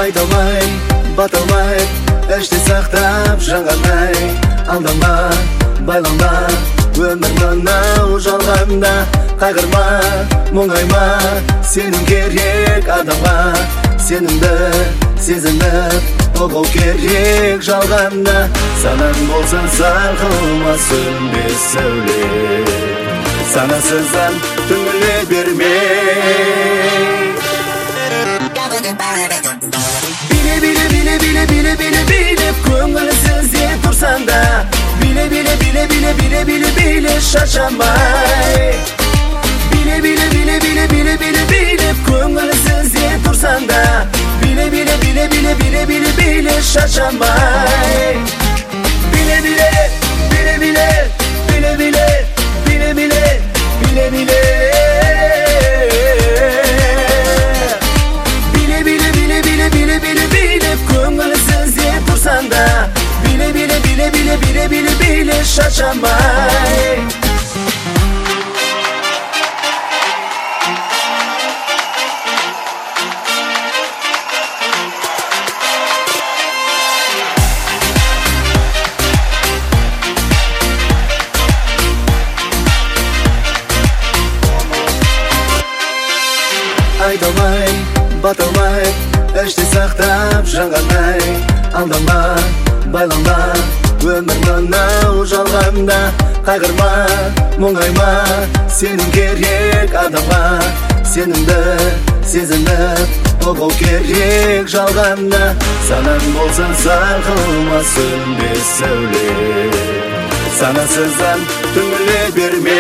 Айдалмай, баталмай, іште сақтап жанғандай. Алданба, байланба, өмір мынау жалғанда. Қайғырма, мұңайма, сенің керек адамға. Сенімді сезініп ұғу керек жалғанда. Санаң болса сарқылмас сөнбес сәуле, санасыздан түңіле берме. Билеп көңілсізде тұрсаң да, биле шаршамай. Билеп көңілсізде тұрсаң да, биле шаршамай. Билеп көңілсізде тұрсаң да, биле шаршамай. Айдалмай, баталмай, іште сақтап жанғандай. Алданба, байланба, өмір мынау жалғанда. Қайғырма, мұңайма, сенің керек адамға. Сенімді сезініп ұғу керек жалғанда. Санаң болса сарқылмас сөнбес сәуле, санасыздан түңіле берме.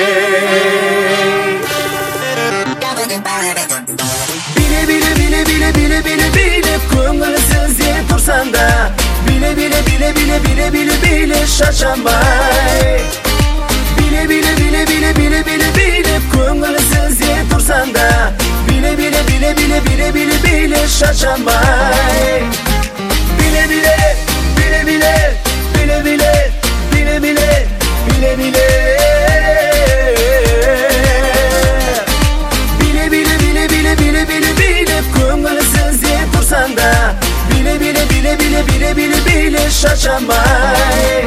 Билеп көңілсізде тұрсаң да, биле шаршамай. Билеп көңілсізде тұрсаң да, биле шаршамай. Билеп көңілсізде тұрсаң да, биле шаршамай.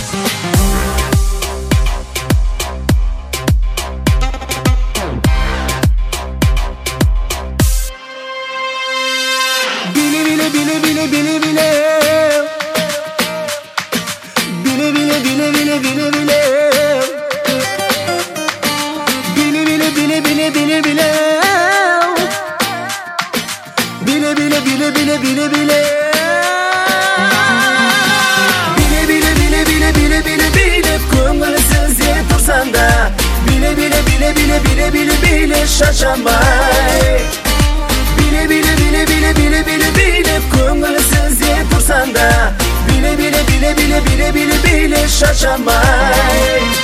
Bilip көңілсізде тұрсаң да, биле шаршамай. Билip көңілсізде тұрсаң да, биле шаршамай.